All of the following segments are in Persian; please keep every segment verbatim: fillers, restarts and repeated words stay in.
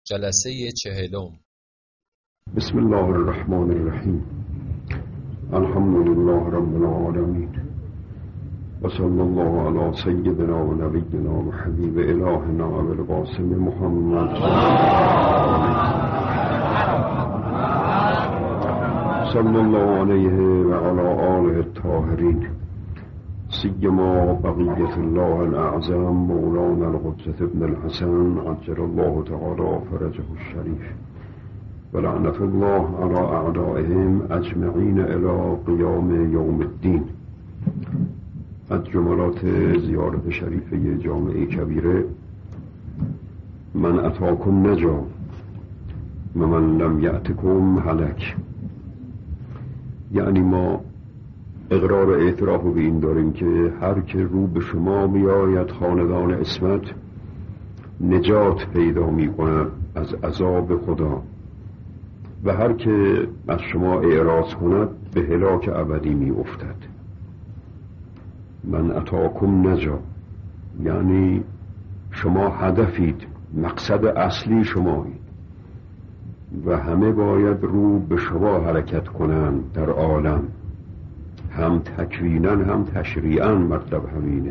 جلسه چهلم. بسم الله الرحمن الرحیم. الحمد لله رب العالمین و صلی الله علی سیدنا و نبینا و حبیب الهنا ابی القاسم محمد صلی الله علیه و علی آله الطاهرین، سیما بقیت الله الاعظم مولانا القدس ابن الحسن عجل الله تعالی فرجه الشریف و لعنت الله علی اعدائهم اجمعین الی قیام یوم الدین. از جملات زیارت شریفه جامعه کبیره: من اتاکم نجا و من لم یأتکم هلک. یعنی ما اقرار اعتراف به این داریم که هر که رو به شما بیاید خاندان عصمت نجات پیدا می کند از عذاب خدا و هر که از شما اعراض کند به هلاک ابدی می افتد. من اتاکم نجا یعنی شما هدفید، مقصد اصلی شمایید و همه باید رو به شما حرکت کنند در عالم، هم تکویناً هم تشریعاً مطلب همینه.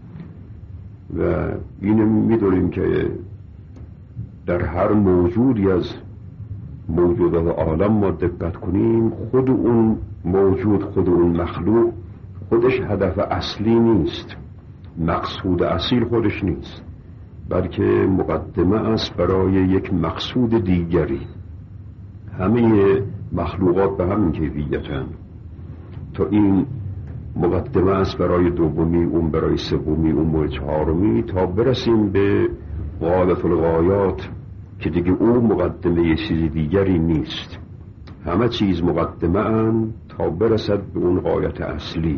و اینو میدونیم که در هر موجودی از موجودات عالم ما دقت کنیم، خود اون موجود، خود اون مخلوق خودش هدف اصلی نیست، مقصود اصیل خودش نیست، بلکه مقدمه است برای یک مقصود دیگری. همه مخلوقات به همین کیفیتن. تا این مقدمه است برای دومی، اون برای سومی، اون برای چهارمی، تا برسیم به غایت الغایات که دیگه اون مقدمه یه چیز دیگری نیست. همه چیز مقدمه ان تا برسد به اون غایت اصلی.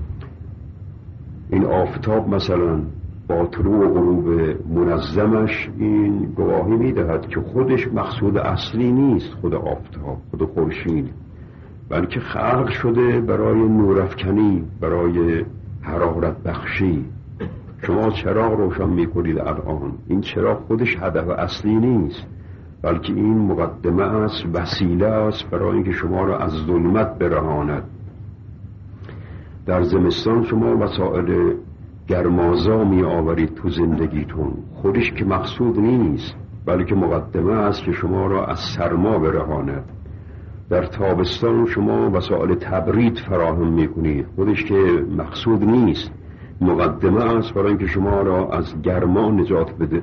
این آفتاب مثلا با طلوع و غروب منظمش این گواهی میدهد که خودش مقصود اصلی نیست، خود آفتاب، خود خورشید، بلکه خلق شده برای نورافکنی، برای حرارت بخشی. شما چراغ روشن میکنید الان، این چراغ خودش هدف اصلی نیست، بلکه این مقدمه است، وسیله است برای اینکه شما را از ظلمت برهاند. در زمستان شما وسایل گرمازا می آورید تو زندگیتون، خودش که مقصود نیست، بلکه مقدمه است که شما را از سرما برهاند. در تابستان شما وسایل تبرید فراهم میکنید، خودش که مقصود نیست، مقدمه است برای اینکه شما را از گرما نجات بده.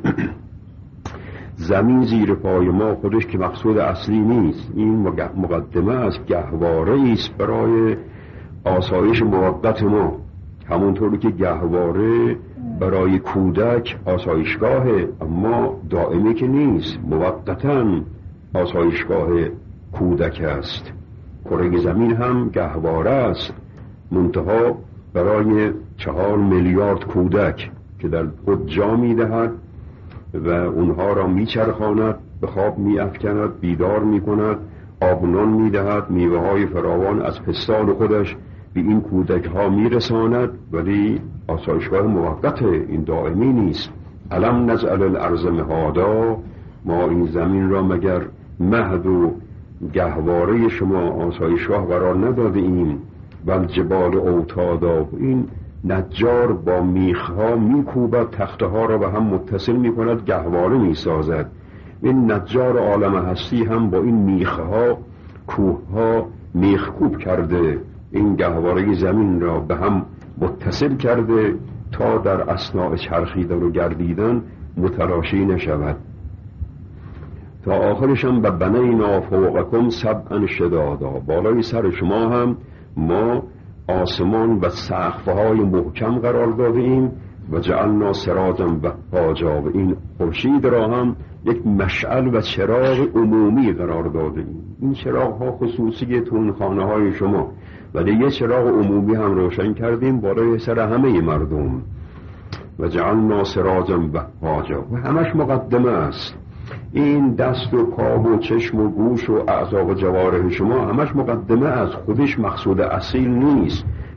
زمین زیر پای ما خودش که مقصود اصلی نیست، این مقدمه است، گهواره است برای آسایش موقت ما. همونطوری که گهواره برای کودک آسایشگاهه، اما دائمی که نیست، موقتاً آسایشگاه کودک است. کره زمین هم گهواره است، منتها برای چهار میلیارد کودک که در خود جا میدهد و اونها را میچرخاند، به خواب میافکند، بیدار میکند، آبنان میدهد، میوه های فراوان از پستان خودش به این کودک ها میرساند، ولی آسایشگاه موقته، این دائمی نیست. الم نجعل الارض مهادا، ما این زمین را مگر مهد و گهواره شما آسایشگاه قرار نداده ایم؟ و الجبال اوتادا، این نجار با میخها میکوبد، تخته ها را به هم متصل میکند، گهواره میسازد. این نجار عالم هستی هم با این میخها، کوهها میخکوب کرده، این گهواره زمین را به هم متصل کرده تا در اثناء چرخیدن و گردیدن متلاشی نشود. تا آخرش هم به بنینا فوقکم سبعا شدادا، بالای سر شما هم ما آسمان و سقف‌های محکم قرار داده ایم و جعلنا سراجا وهاجا، و این خورشید را هم یک مشعل و چراغ عمومی قرار داده ایم. این چراغ ها خصوصی تون خانه های شما، ولی یه چراغ عمومی هم روشن کردیم بالای سر همه مردم. و جعلنا سراجا وهاجا، و همش مقدمه است. این دست و پا و چشم و گوش و اعضا و جوارح شما همش مقدمه است، خودش مقصود اصیل نیست.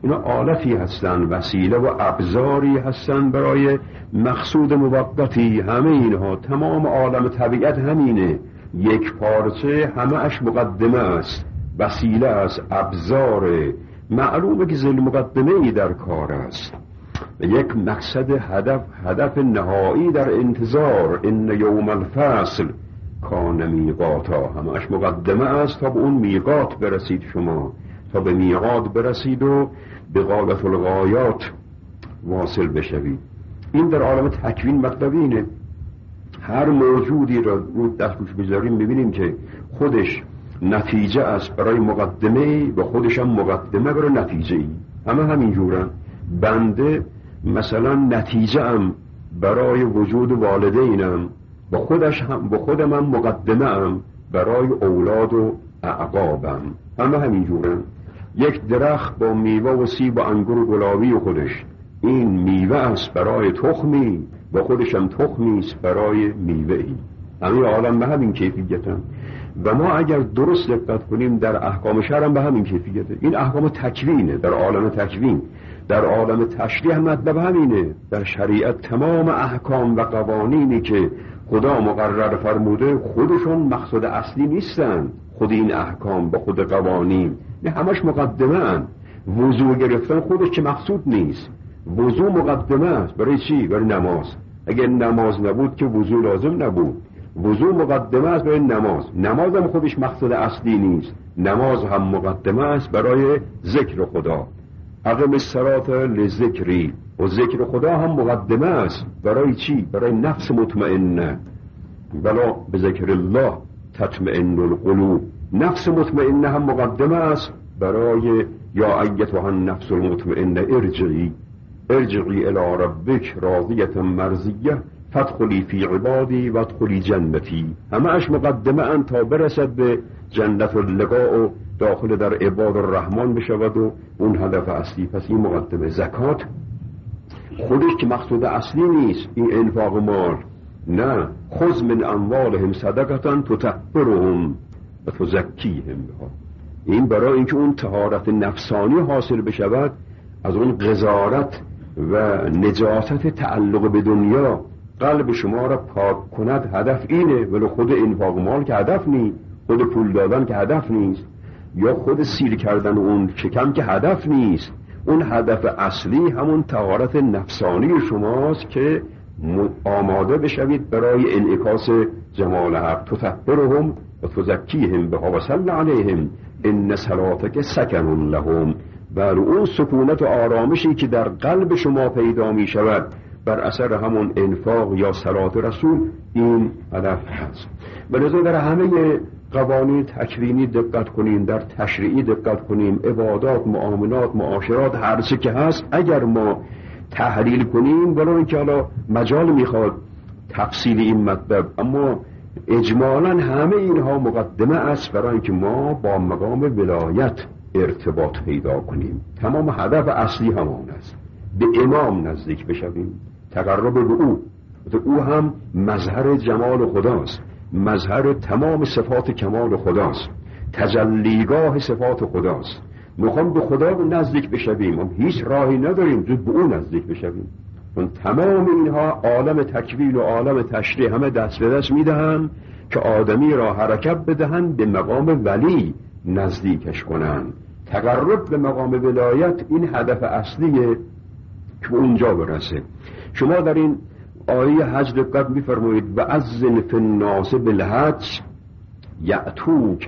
اینا آلتی هستن، وسیله و ابزاری هستن برای مقصود موقتی. همه اینها، تمام عالم طبیعت همینه، یک پارچه، همه اش مقدمه است، وسیله است، ابزاره. معلومه که ذل مقدمه ای در کار است و یک مقصد، هدف هدف نهایی در انتظار. ان یوم الفصل کان میقاتا، همش مقدمه است تا به اون میقات برسید، شما تا به میقات برسید و به غایت الغایات واصل بشوید. این در عالم تکوین مطلب اینه. هر موجودی را رو دست روش بذاریم میبینیم که خودش نتیجه است برای مقدمه و خودش هم مقدمه برای نتیجه ای. همه همین جورن. بنده مثلا نتیجه ام برای وجود والدینم، با خودش هم با خودم هم مقدمه ام برای اولاد و اعقابم. همه همین جورن. یک درخت با میوه و سیب و انگور و گلابی و خودش، این میوه است برای تخمی و خودش هم تخمی است برای میوه ای. همین عالم به همین کیفیتن و ما اگر درست دقت کنیم در احکام شرع هم به همین کیفیته. این احکام تکوینه در عالم تکوین. در عالم تشریع هم مطلب همینه. در شریعت تمام احکام و قوانینی که خدا مقرر فرموده خودشون مقصود اصلی نیستن. خود این احکام با خود قوانین نه همش مقدمه ان. وضو گرفتن خودش که مقصود نیست. وضو مقدمه است. برای چی؟ برای نماز. اگر نماز نبود که وضو لازم نبود. وضو مقدمه است برای نماز. نماز هم خودش مقصود اصلی نیست. نماز هم مقدمه است برای ذکر خدا. اقم الصلاة لذکری، و ذکر خدا هم مقدمه است برای چی؟ برای نفس مطمئنه. بلا به ذکر الله تطمئن القلوب. نفس مطمئنه هم مقدمه است برای یا ایتها النفس المطمئنه ارجعی ارجعی الی ربک راضیة مرضیه فادخلی فی عبادی وادخلی جنتی. همه اش مقدمه ان تا برسد به جنت اللقاء و داخل در عباد الرحمن بشود و اون هدف اصلی. پس این مقدمه. زکات خودش که مقصود اصلی نیست. این انفاق مال نه. خذ من اموالهم صدقة تطهرهم و تزکیهم بها. این برای اینکه اون طهارت نفسانی حاصل بشود، از اون قذارت و نجاست تعلق به دنیا قلب شما را پاک کند. هدف اینه. ولی خود انفاق مال که هدف نیست، خود پول دادن که هدف نیست، یا خود سیر کردن اون شکم که هدف نیست. اون هدف اصلی همون طهارت نفسانی شماست که آماده بشوید برای انعکاس جمال حق. تطهرهم و تزکیهم بها و صل علیهم ان صلاتک سکن لهم. بر اون سکونت و آرامشی که در قلب شما پیدا می شود بر اثر همون انفاق یا صلات رسول، این هدف هست. بلذا در همه قوانین تکوینی دقت کنیم، در تشریعی دقت کنیم، عبادات، معاملات، معاشرات، هر چه که هست اگر ما تحلیل کنیم، برای اینکه حالا مجال میخواد تفصیل این مطلب، اما اجمالا همه اینها مقدمه است برای اینکه ما با مقام ولایت ارتباط پیدا کنیم. تمام هدف اصلی همان است، به امام نزدیک بشویم، تقرب به او. او هم مظهر جمال خداست، مظهر تمام صفات کمال خداست، تجلیگاه صفات خداست. میخوام به خدا نزدیک بشویم، هم هیچ راهی نداریم جز به او نزدیک بشویم. چون تمام اینها عالم تکوین و عالم تشریع همه دست به دست میدهن که آدمی را حرکت بدهن به مقام ولی نزدیکش کنن. تقرب به مقام ولایت این هدف اصلیه که اونجا برسه. شما در این آیه حج دقت می‌فرمایید و اذن فی الناس بالحج یأتوک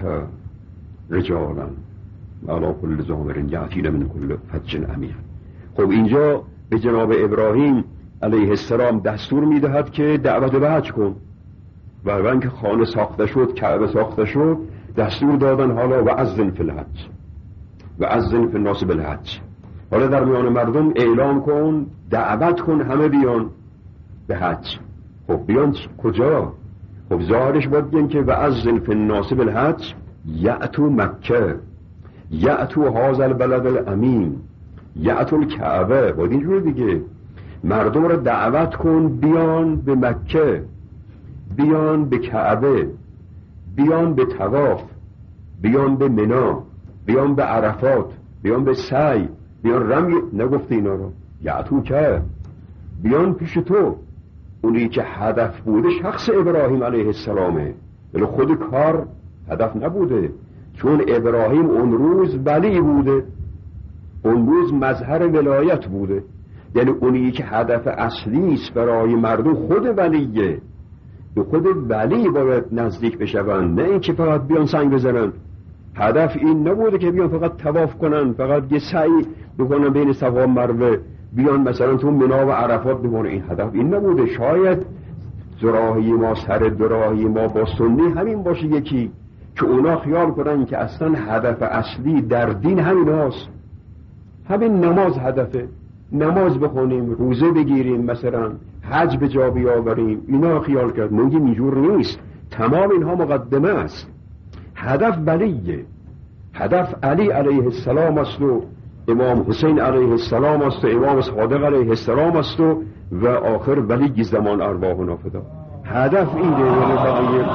رجالا علی کل ضامر یأتین من کل فج عمیق. خب اینجا به جناب ابراهیم علیه السلام دستور میدهد که دعوت به حج کن، و وقتی که خانه ساخته شد، کعبه ساخته شد، دستور دادن حالا و اذن فی الحج و اذن فی الناس بالحج. حالا در میان مردم اعلام کن، دعوت کن همه بیان به حج. خب بیان کجا؟ خب ظاهرش باید بگن که و اذن فی الناس بالحج یأتو مکه، یأتو هذا البلد الامین، یأتو الکعبه. باید اینجور دیگه مردم را دعوت کن بیان به مکه، بیان به کعبه، بیان به طواف، بیان به منا، بیان به عرفات، بیان به سعی، بیان رمی نگفته اینا رو، یعتو که بیان پیش تو. اونی که هدف بوده شخص ابراهیم علیه السلامه، ولی خود کار هدف نبوده، چون ابراهیم اون روز ولی بوده، اون روز مظهر ولایت بوده. یعنی اونی که هدف اصلی است برای مردم خود ولیه، به خود ولی باید نزدیک بشوند، نه اینکه فقط بیان سنگ بزنن. هدف این نبوده که بیان فقط طواف کنن، فقط یه سعی بکنن بین صفا و مروه، بیان مثلا تو منا و عرفات بمونه. این هدف این نبوده. شاید دراهی ما سر دراهی ما با سنی همین باشه یکی، که اونا خیال کنن که اصلا هدف اصلی در دین همین هاست، همین نماز هدفه، نماز بخونیم، روزه بگیریم، مثلا حج به جا بیاوریم. اینا خیال کرد. میگیم اینجور نیست، تمام اینها مقدمه است. هدف ولیه، هدف علی علیه السلام است و امام حسین علیه السلام است و امام صادق علیه السلام است و و آخر ولی زمان ارواحنا فدا. هدف اینه. ولی بقیه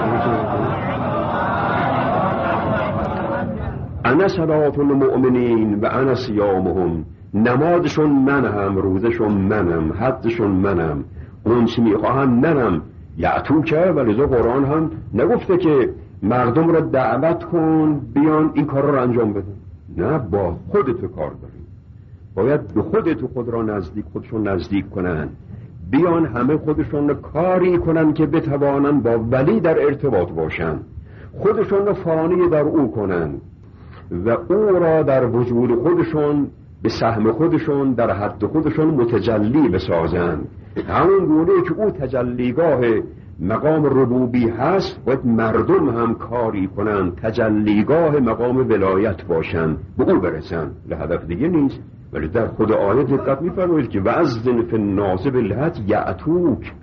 انا صلاة المؤمنین و انا صیامهم، نمازشون منم، روزشون منم، حجشون منم، اون چی میخواهم منم. یعتو که ولیزا قرآن هم نگفته که مردم را دعوت کن بیان این کار را انجام بدن، نه، با خودت کار داریم، باید به خودت خود را نزدیک خودشون نزدیک کنن، بیان همه خودشون کاری کنن که بتوانن با ولی در ارتباط باشن، خودشون فانی در او کنن و او را در وجود خودشون به سهم خودشون در حد خودشون متجلی بسازن. همون گونه که او تجلیگاه مقام ربوبی هست، باید مردم هم کاری کنن تجلیگاه مقام ولایت باشن، به او برسن. لهدف دیگه نیست. ولی در خود آیه دقت می‌فرمایید که وَأَذِّنْ فِي النَّاسِ بِالْحَجِّ یَأْتُوکَ،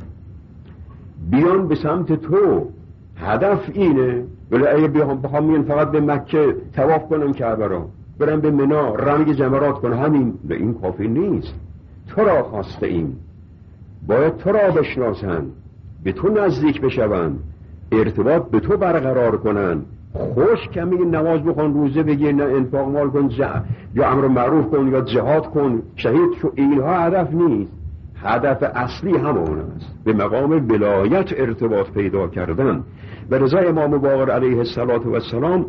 بیان به سمت تو. هدف اینه. ولی اگه بخوام میان فقط به مکه طواف کنن کعبه را، برن به منا رمی جمرات کنن، همین به این کافی نیست. تو را خواسته ایم، باید تو را بشناسن، به تو نزدیک بشون، ارتباط به تو برقرار کنن. خوش کمی نماز بخون، روزه بگیر، نه انفاق مال کن، یا امر معروف کن، یا جهاد کن، شهید شو. اینها هدف نیست. هدف اصلی همون است، به مقام ولایت ارتباط پیدا کردن. به رضای امام باقر علیه السلام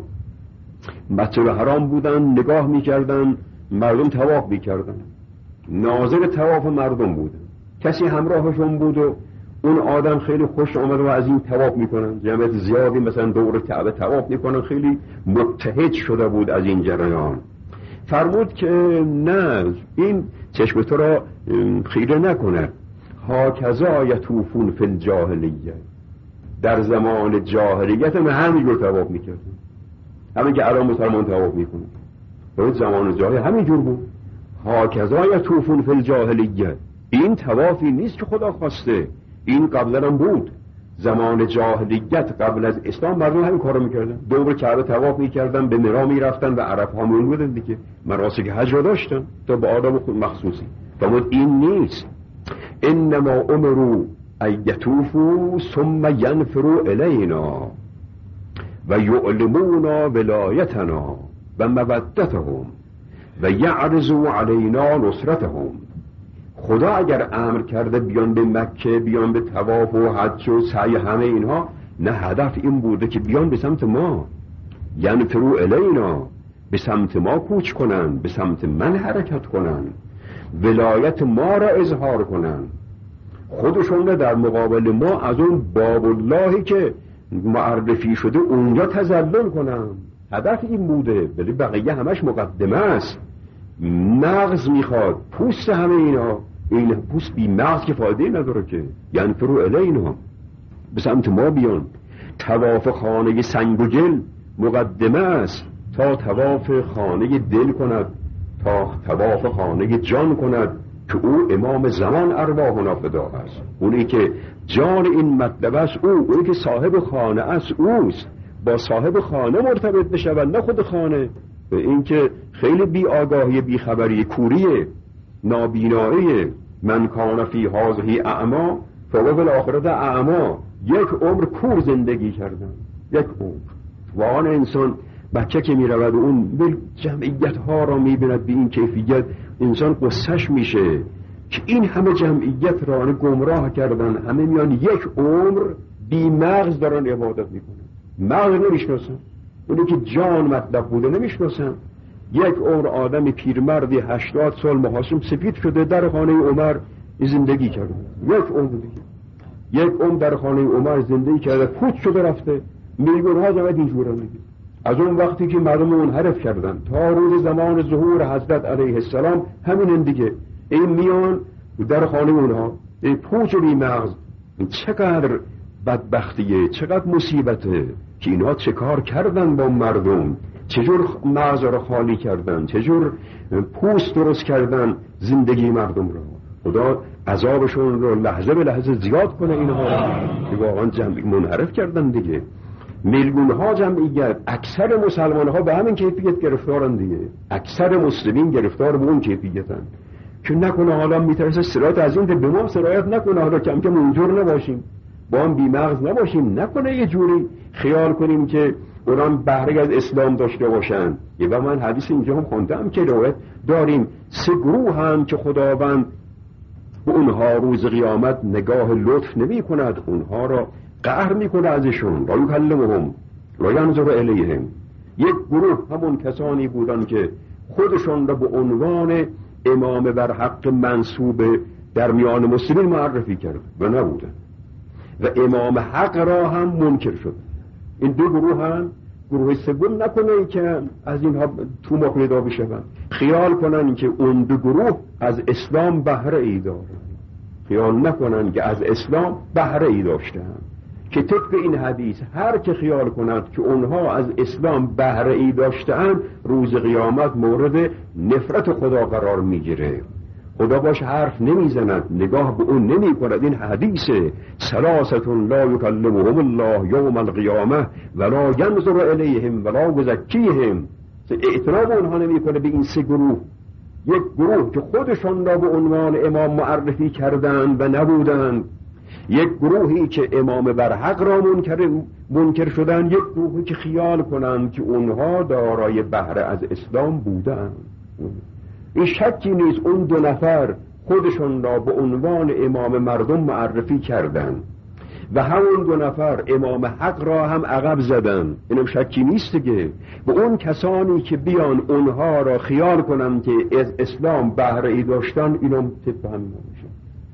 مسجد حرام بودن، نگاه میکردن مردم طواف میکردن، ناظر طواف مردم بودن، کسی همراهشون بود و اون آدم خیلی خوش آمد و از این طواف میکنن، جمعیت زیادی مثلا دور کعبه طواف میکنن، خیلی متحد شده بود از این جریان. فرمود که نه، این چشم تو را خیره نکنه. هاکذا یطوفون فی الجاهلیه، در زمان جاهلیت هم همینجور طواف میکردن، همین که الان مسلمان طواف میکنن، باید زمان جاهلیت همینجور بود. هاکذا یطوفون فی الجاهلیه، این طوافی نیست که خدا خواسته، این قبلا هم بود. زمان جاهلیت قبل از اسلام مردم همین کارو میکردن، دور کعبه طواف میکردن، به منا میرفتن و عرب ها میون بودن دیگه، مناسک حج را داشتن تا به آداب خود مخصوصی. فرمود این نیست. انما امروا ان یطوفوا ثم ینفروا الینا و یعلمونا ولایتنا و مودتهم و یعرضوا علینا نصرتهم. خدا اگر امر کرده بیان به مکه، بیان به طواف و حج و سعی، همه اینها، نه، هدف این بوده که بیان به سمت ما، ینفروا الینا، به سمت ما کوچ کنن، به سمت من حرکت کنن، ولایت ما را اظهار کنن، خودشون را در مقابل ما از اون باب اللهی که معرفی شده اونجا تذلل کنن. هدف این بوده. ولی بقیه همش مقدمه است. مغز میخواد، پوست همه اینا، این پوست بی مغز که فایده نداره که. ینفروا الینا، به سمت ما بیان. طواف خانه سنگ و گل مقدمه است تا طواف خانه دل کند، تا طواف خانه جان کند که او امام زمان ارواحنا فدا است. اونی که جان این مطلب است، او اونی که صاحب خانه است اوست. با صاحب خانه مرتبط بشود، نه خود خانه. به این که خیلی بی آگاهی، بی خبری، کوریه، نابینایی. من کان فی هذه اعما فهو فی الاخرة اعما. یک عمر کور زندگی کردن، یک عمر. واقعا انسان بچه که میرود و اون جمعیت ها را میبیند به این کیفیت، انسان قصهش میشه که این همه جمعیت را گمراه کردن، همه میان یک عمر بی مغز دارن عبادت میکنن، مغز نمیشناسن، اونی که جان مطلب بوده نمیشناسن. یک عمر آدم پیرمردی هشتاد سال محاسم سفید شده در خانه عمر زندگی کرده، یک عمر دیگه یک عمر در خانه عمر زندگی کرده، فوت شده رفته. میلیون ها جمعیت اینجوره میگه. از اون وقتی که مردم منحرف کردن تا روز زمان ظهور حضرت علیه السلام همین دیگه، این میان در خانه اونها این پوچ بی مغز. چقدر بدبختیه، چقدر مصیبته که اینها چه کار کردن با مردم، چجور مغز را خالی کردن، چجور پوست درست کردن زندگی مردم را. خدا عذابشون رو لحظه به لحظه زیاد کنه اینها را، واقعا جمعی منحرف کردن دیگه. میلیون ها جمعیت، اکثر مسلمان ها به همین کیفیت گرفتارن دیگه، اکثر مسلمین گرفتار به اون کیفیتن که نکنه حالا میترسه سرایت از این به ما سرایت نکنه، حالا کم کم اونجور نباشیم، با هم بیمغز نباشیم، نکنه یه جوری خیال کنیم که اونان بهره از اسلام داشته باشن. یه و من حدیث اینجا هم خوندم که روایت داریم سه گروه هم که خداوند به اونها روز قیامت نگاه لطف نمی کند، اونها را قهر می کند ازشون، لا یکلمهم لا ینظر الیهم. یک گروه همون کسانی بودن که خودشون را به عنوان امام بر حق منصوب در میان مسلمین معرفی کرد و نبودن و امام حق را هم منکر شد. این دو گروه هم گروه سوم نکنه که از اینها تو ما پیدا بشن، خیال کنن که اون دو گروه از اسلام بهره ای دارن، خیال نکنن که از اسلام بهره ای داشتن، که طبق این حدیث هر که خیال کند که اونها از اسلام بهره ای داشتن روز قیامت مورد نفرت خدا قرار میگیره. خدا باش حرف نمیزند، نگاه به اون نمی کند. این حدیثه ثلاثه لا یکلمهم الله یوم القیامه ولا ینظر الیهم ولا یزکیهم. اعتراف اونها نمی کنه به این سه گروه. یک گروه که خودشان را به عنوان امام معرفی کردند و نبودند، یک گروهی که امام بر حق را منکر منکر شدند، یک گروهی که خیال کنند که اونها دارای بهره از اسلام بودند. این شکی نیست اون دو نفر خودشون را به عنوان امام مردم معرفی کردند و همون دو نفر امام حق را هم عقب زدن. اینم شکی نیست دیگه. به اون کسانی که بیان اونها را خیال کنن که از اسلام بهره ای داشتن، اینم طبق همین میشه.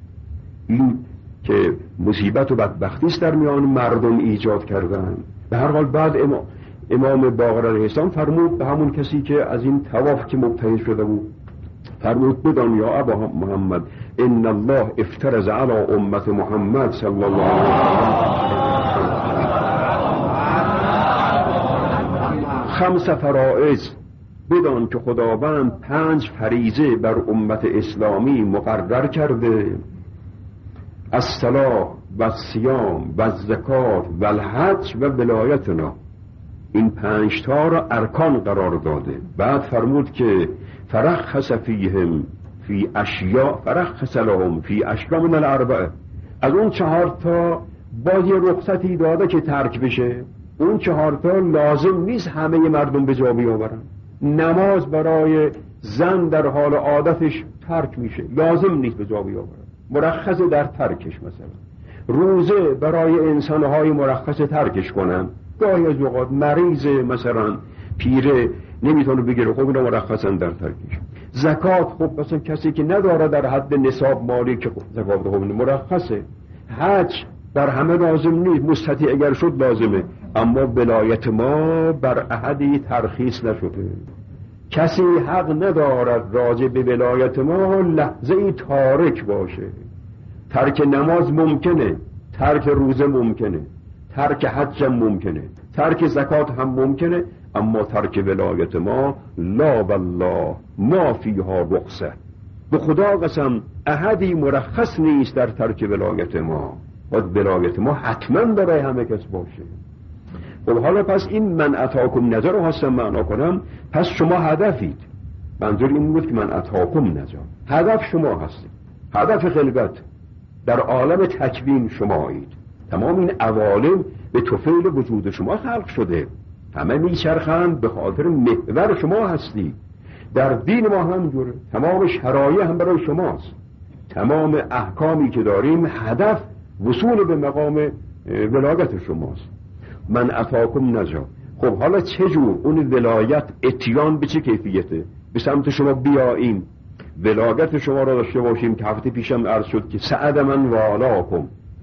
این که مصیبت و بدبختی است در میان مردم ایجاد کردن. به هر حال بعد امام امام باقر علیه السلام فرمود به همون کسی که از این طواف که مبتهل شده بود، فرمود بدان یا ابا محمد ان الله افترض علی امت محمد صلی الله علیه و خمس فرائض. بدان که خداوند پنج فریضه بر امت اسلامی مقرر کرده: الصلاة و الصیام و الزکات و الحج و ولایتنا. این پنج تا را ارکان قرار داده. بعد فرمود که فرخص فیهم فی اشیاء فرخص لهم فی اشیاء من الاربعه. از اون چهار تا باز یه رخصتی داده که ترک بشه. اون چهار تا لازم نیست همه مردم به جا بیاورن. نماز برای زن در حال عادتش ترک میشه، لازم نیست به جا بیاورن، مرخص در ترکش. مثلا روزه برای انسانهای مرخص ترکش کنن. گاهی از اوقات مریض مثلا پیره نمیتونه بگیره، خب اینا مرخصن در ترکش. زکات خب مثلا کسی که نداره در حد نصاب مالی که خب زکات خب مرخصه. حج بر همه لازم نیست، مستطیع اگر شد لازمه، اما ولایت ما بر احدی ترخیص نشده. کسی حق ندارد راجع به ولایت ما لحظه ای تارک باشه. ترک نماز ممکنه، ترک روزه ممکنه، ترک حج هم ممکنه، ترک زکات هم ممکنه، اما ترک ولایت ما لا والله ما فیها رخصه. به خدا قسم احدی مرخص نیست در ترک ولایت ما. باید ولایت ما حتما برای همه کس باشه. خب حالا پس این من اتاکم نظر رو هستم معنا کنم، پس شما هدفید. منظور این بود که من اتاکم نظر، هدف شما هستید، هدف خلقت در عالم تکوین شمایید. تمام این عوالم به طفیل وجود شما خلق شده. همه میچرخند به خاطر محور شما هستی. در دین ما هم جوره، تمام شرایع هم برای شماست، تمام احکامی که داریم هدف وصول به مقام ولایت شماست. من اتاکم نجا. خب حالا چجور اون ولایت اتیان به چه کیفیته؟ به سمت شما بیاییم، ولایت شما را داشته باشیم که هفته پیشم عرض شد که سعد من والاکم،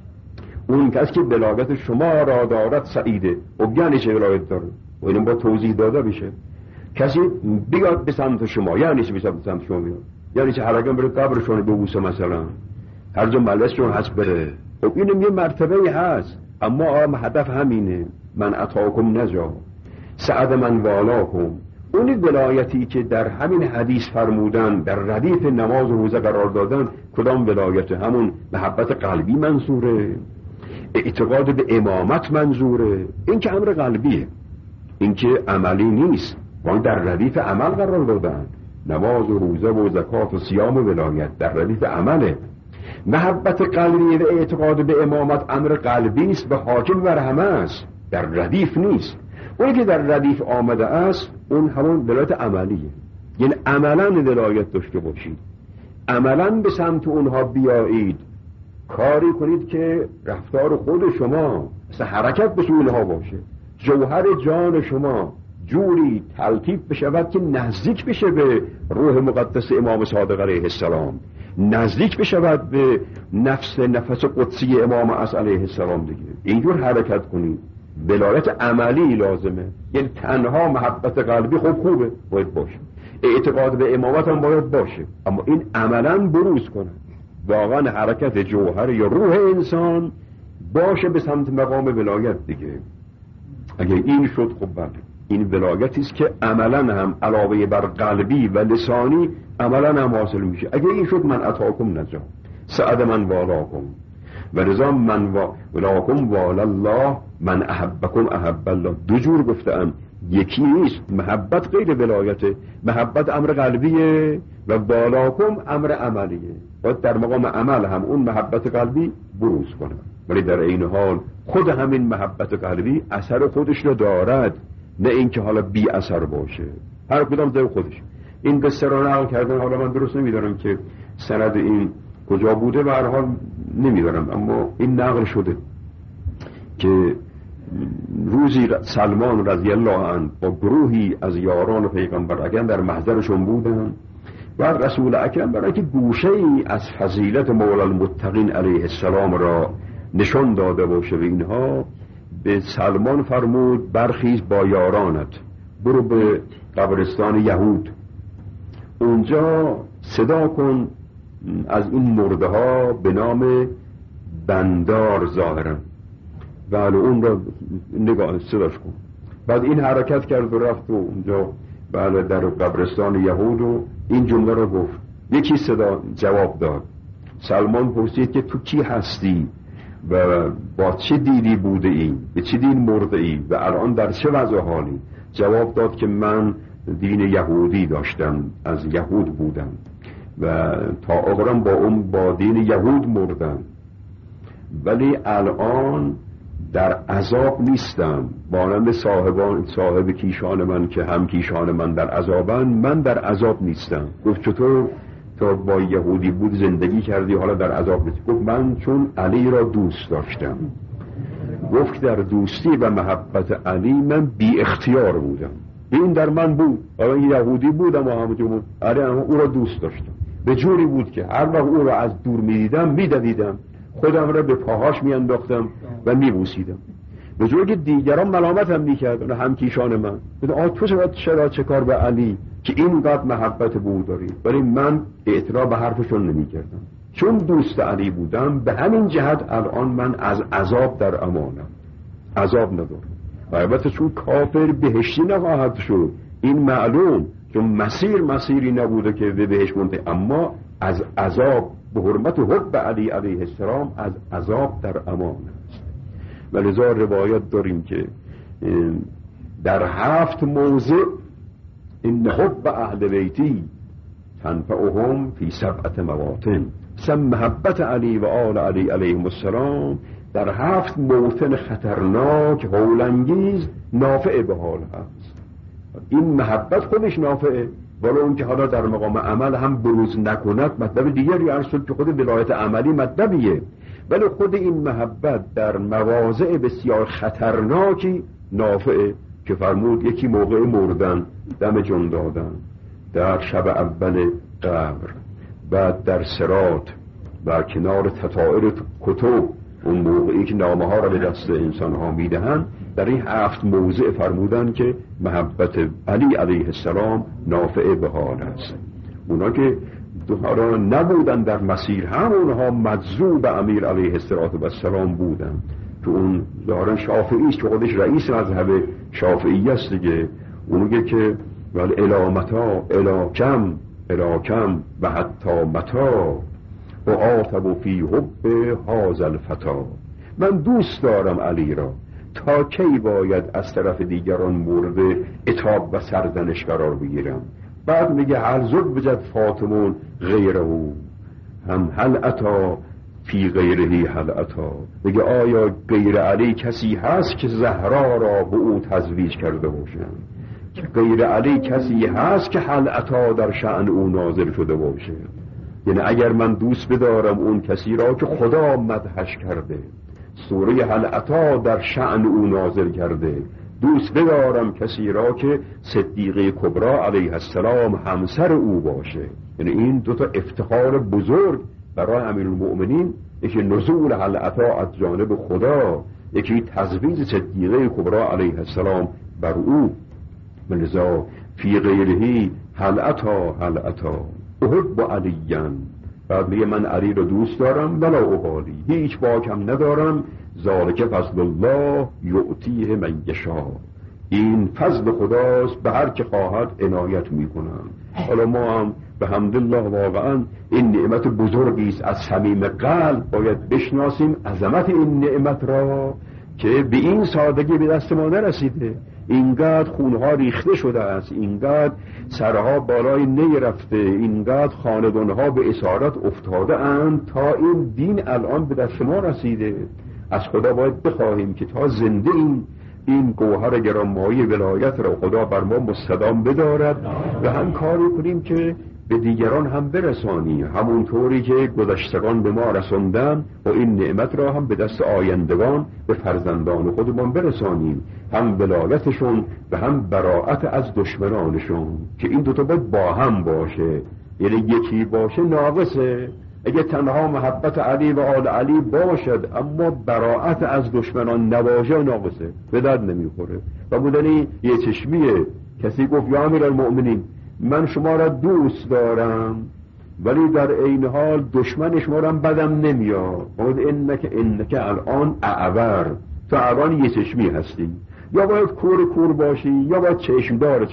اون کسی که ولایت شما را دارد سعیده. و یعنی چه ولایت داره؟ و اینم با توضیح داده بشه. کسی بیاد به سمت شما یعنی چه؟ به سمت شما بیاد یعنی چه؟ حرکم بره قبرشون ببوسه مثلا، هر جا ملسشون هست بره. خب اینم یه مرتبه هست، اما هدف همینه. من اتاکم نجا سعد من والاکم. اون ولایتی که در همین حدیث فرمودن در ردیف نماز و روزه قرار دادن، کدام ولایت؟ همون محبت قلبی منظوره، اعتقاد به امامت منظوره. این که امر قلبیه، این که عملی نیست. وان در ردیف عمل قرار دادن، نماز و روزه و زکات و صیام و ولایت در ردیف عمله. محبت قلبی و اعتقاد به امامت امر قلبی است و حاکم بر همه است، در ردیف نیست. اونی که در ردیف آمده است اون همون ولایت عملیه، یعنی عملا ولایت داشته باشید، عملا به سمت اونها بیایید، کاری کنید که رفتار خود شما مثل حرکت به سوی اونها باشه، جوهر جان شما جوری تلطیف بشود که نزدیک بشه به روح مقدس امام صادق علیه السلام، نزدیک بشود به نفس نفس قدسی امام عصر علیه السلام. دیگه اینجور حرکت کنید. ولایت عملی لازمه، یعنی تنها محبت قلبی خوب خوبه باید باشه، اعتقاد به امامت هم باید باشه، اما این عملا بروز کنه، واقعا حرکت جوهر یا روح انسان باشه به سمت مقام ولایت. دیگه اگه این شد خب بله، این ولایتی است که عملا هم علاوه بر قلبی و لسانی عملا هم حاصل میشه. اگه این شد من اتاکم نجا سعد من والاکم و رضا من والاکم والا الله من احبکم احب الله. دو جور گفتم، یکی نیست. محبت غیر ولایته، محبت امر قلبیه و والاکم امر عملیه. باید در مقام عمل هم اون محبت قلبی بروز کنه، ولی در این حال خود همین محبت قلبی اثر خودش رو دارد، نه اینکه حالا بی اثر باشه. هر کدام در خودش. این قصه رو نقل کردن، حالا من درست نمیدارم که سند این کجا بوده، به هر حال نمیدارم، اما این نقل شده که روزی سلمان رضی الله عنه با گروهی از یاران پیغمبر اکرم در محضرشون بودن و رسول اکرم برای که گوشه ای از فضیلت مولا المتقین علیه السلام را نشان داده باشه به اینها، به سلمان فرمود برخیز با یارانت، برو به قبرستان یهود، اونجا صدا کن از این مرده ها به نام بندار ظاهرا، بله اون را نگاه صداش کن. بعد این حرکت کرد و رفت و اونجا بله در قبرستان یهود و این جمله را گفت. یکی صدا جواب داد. سلمان پرسید که تو کی هستی و با چه دیدی بوده ای، به چه دین مرده ای و الان در چه وضع حالی؟ جواب داد که من دین یهودی داشتم، از یهود بودم و تا آخرم با اون با دین یهود مردم، ولی الان در عذاب نیستم، مانند صاحبان صاحب کیشان من که هم کیشان من در عذابن، من در عذاب نیستم. گفت چطور تا با یهودی بود زندگی کردی حالا در عذاب نیست؟ گفت من چون علی را دوست داشتم. گفت در دوستی و محبت علی من بی اختیار بودم، این در من بود، حالا یهودی بودم و همونجور علی اما او را دوست داشتم، به جوری بود که هر وقت او را از دور میدیدم میدویدم، خودم را به پاهاش میانداختم و میبوسیدم، به جوری که دیگران ملامت هم میکردن هم کیشان من، آه تو چرا چه کار به علی که اینقدر محبت بود داری؟ ولی من اعتراف به حرفشون نمیکردم، چون دوست علی بودم. به همین جهت الان من از عذاب در امانم، عذاب ندارم. و البته چون کافر بهشتی نخواهد شد، این معلوم، چون مسیر مسیری نبوده که به بهشت منتهی، اما از عذاب به حرمت حب علی علیه السلام از عذاب در امان است. و لذا روایت داریم که در هفت موضع این حب اهل بیتی تنفعهم فی سبعت مواطن، سم محبت علی و آل علی علیهم السلام در هفت موطن خطرناک هولانگیز نافع به حال هست. این محبت خودش نافعه، ولی اون که حالا در مقام عمل هم بروز نکند مطلب دیگری عرض شد که خود ولایت عملی مطلبیه، ولی خود این محبت در مواضع بسیار خطرناکی نافعه که فرمود یکی موقع مردن، دم جان دادن، در شب اول قبر، بعد در صراط و کنار تطائر کتب، اون موقعی که نامه ها را به دست انسان ها میدهن، در این هفت موضع فرمودن که محبت علی علیه السلام نافع به حال است. اونا که دوها نبودن در مسیر، هم اونها مجذوب امیر علیه السلام بودن. تو اون ظاهرا شافعی است که خودش رئیس مذهب شافعی است دیگه. اون میگه که ولی الامتا الاکم الاکم و حتی متا و آتب فی حب هذا الفتا. من دوست دارم علی را، تا کی باید از طرف دیگران مورد عتاب و سرزنش قرار بگیرم؟ بعد میگه هل زد بجد فاطمون غیره هم هل اتا فی غیره هل اتا. میگه آیا غیر علی کسی هست که زهرا را به او تزویج کرده باشند؟ که غیر علی کسی هست که هل اتا در شأن او نازل شده باشه؟ یعنی اگر من دوست بدارم اون کسی را که خدا مدحش کرده، سوره هل اتا در شأن او نازل کرده، دوست بدارم کسی را که صدیقه کبری علیه السلام همسر او باشه، یعنی این دوتا افتخار بزرگ برای امیرالمؤمنین، یکی نزول هل اتا از جانب خدا، یکی تزویج صدیقه کبری علیه السلام بر او. لذا فی غیره هل اتا هل اتا احب علیاً. بعد میگه من علی رو دوست دارم ولا ابالی، هیچ باکم ندارم، ذالک فضل الله یعطیه من یشاء. این فضل خداست، به هر که خواهد عنایت میکنم. حالا ما هم به حمدالله واقعا این نعمت بزرگی است، از صمیم قلب باید بشناسیم عظمت این نعمت را که به این سادگی به دست ما نرسیده. اینقدر خونها ریخته شده است، اینقدر سرها بالای نی رفته، اینقدر خاندانها به اسارت افتاده اند تا این دین الان به دست ما رسیده. از خدا باید بخواهیم که تا زنده این این گوهر گرانمایه ولایت را خدا بر ما مستدام بدارد و هم کاری کنیم که به دیگران هم برسانیم، همونطوری که گذشتگان به ما رساندن و این نعمت را هم به دست آیندگان به فرزندان خودمان برسانیم، هم ولایتشون و هم براءت از دشمنانشون، که این دوتا باید با هم باشه. یعنی یکی باشه ناقصه، اگه تنها محبت علی و آل علی باشد اما براءت از دشمنان نباشه ناقصه، به درد نمیخوره. و بودنی یه چشمیه. کسی گفت یا امیرالمؤمنین من شما را دوست دارم ولی در عین حال دشمن شما را بدم نمیاد. خود انک انک الان اعور، تو الان یه چشمی هستی، یا باید کور کور باشی یا باید چشمدار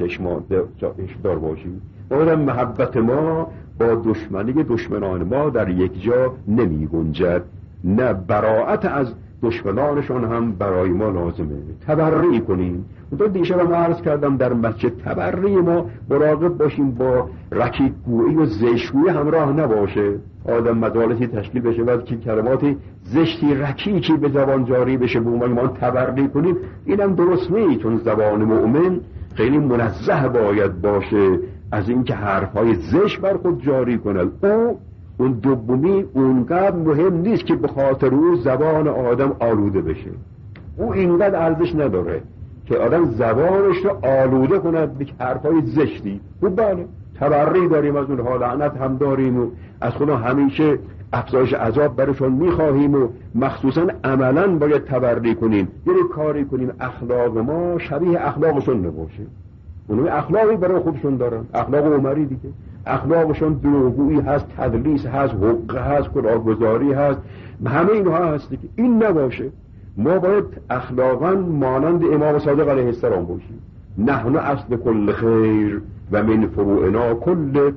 چشمدار باشی. اون محبت ما با دشمنی دشمنان ما در یک جا نمی گنجد، نه براءت از دشمنانشان هم برای ما لازمه. تبرئ کنیم. اون دیشب هم عرض کردم در مسجد تبرئ ما مراقب باشیم با رکیک گویی و زشتگویی همراه نباشه. آدم مجالسی تشکیل بشه بعد که کلماتی زشتی رکیکی به زبان جاری بشه به عنوان ما تبرئ کنیم، اینم درست نیست، چون زبان مؤمن خیلی منزه باید باشه از اینکه حرفهای زشت بر خود جاری کنه. او اون دومی اونقدر مهم نیست که به خاطر او زبان آدم آلوده بشه. او اینقدر ارزش نداره که آدم زبانش رو آلوده کند به حرفهای زشتی. و بله تبرئ داریم از اونها، لعنت هم داریم و از خدا همیشه افزایش عذاب برشون میخواهیم و مخصوصا عملا باید تبرئ کنیم، یعنی کاری کنیم اخلاق ما شبیه اخلاقشون نباشه. اونوی اخلاقی برای خودشون دارن، اخلاق عمری دیگه، اخلاقشون دروغگویی هست، تدلیس هست، حقه هست، کلاهگذاری هست، همه اینها هست دیگه. این نباشه. ما باید اخلاقا مانند امام صادق علیه السلام باشیم. نحن اصل کل خیر و من فروعنا کل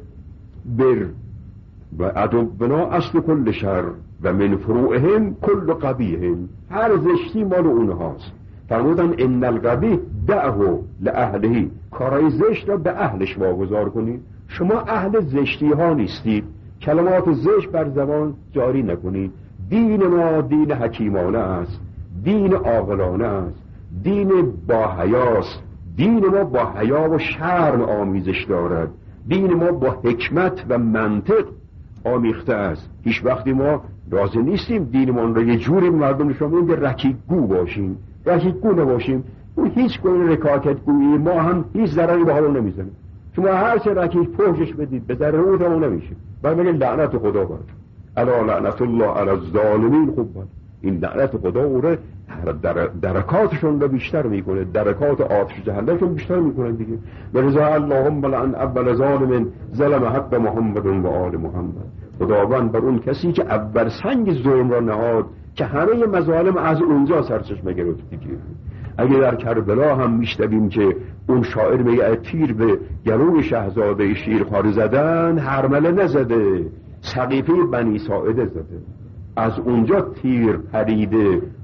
بر و عدونا اصل کل شر و من فروعهم کل قبیح. هر زشتی مال اونهاست. فرمودن ان القبیح دعه لأهله، کارای زشت را به اهلش واگذار کنید. شما اهل زشتی ها نیستید، کلمات زشت بر زبان جاری نکنید، دین ما دین حکیمانه است، دین عاقلانه است، دین با حیاست، دین ما با حیا و شرم آمیزش دارد، دین ما با حکمت و منطق آمیخته است. هیچ وقتی ما راضی نیستیم دینمان را یه جوری مردم نشون بدیم که رکیکگو باشیم. رکیکگو نباشیم، اون هیچ گونه رکاکت گویی ما هم هیچ ضرری به حال نمیزنه. شما هر چه رکیک پوشش بدید به ضرر اون تمام نمیشه. بعد میگه لعنت خدا بر الا لعنت الله علی الظالمین. خوب بود این لعنت خدا اوره در درکاتشون رو بیشتر میکنه، درکات آتش جهنمشون بیشتر میکنه دیگه. ولذا اللهم لعن اول ظالم ظلم حق محمد و آل محمد. خداوند بر اون کسی که اول سنگ ظلم را نهاد که همه مظالم از اونجا سرچشمه گرفت دیگه. اگه در کربلا هم میشنویم که اون شاعر میگه تیر به گلوی شهزاده شیرخواره زدن، هرمله نزده، سقیفه بنی ساعده زده. از اونجا تیر پریده